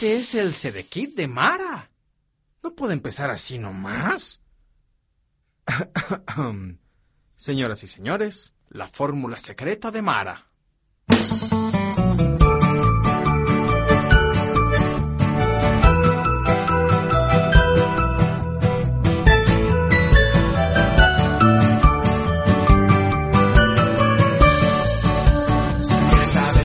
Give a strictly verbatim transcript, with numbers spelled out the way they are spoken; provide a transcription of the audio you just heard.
Este es el Sedekit de Mara. No puede empezar así nomás. Señoras y señores, la fórmula secreta de Mara.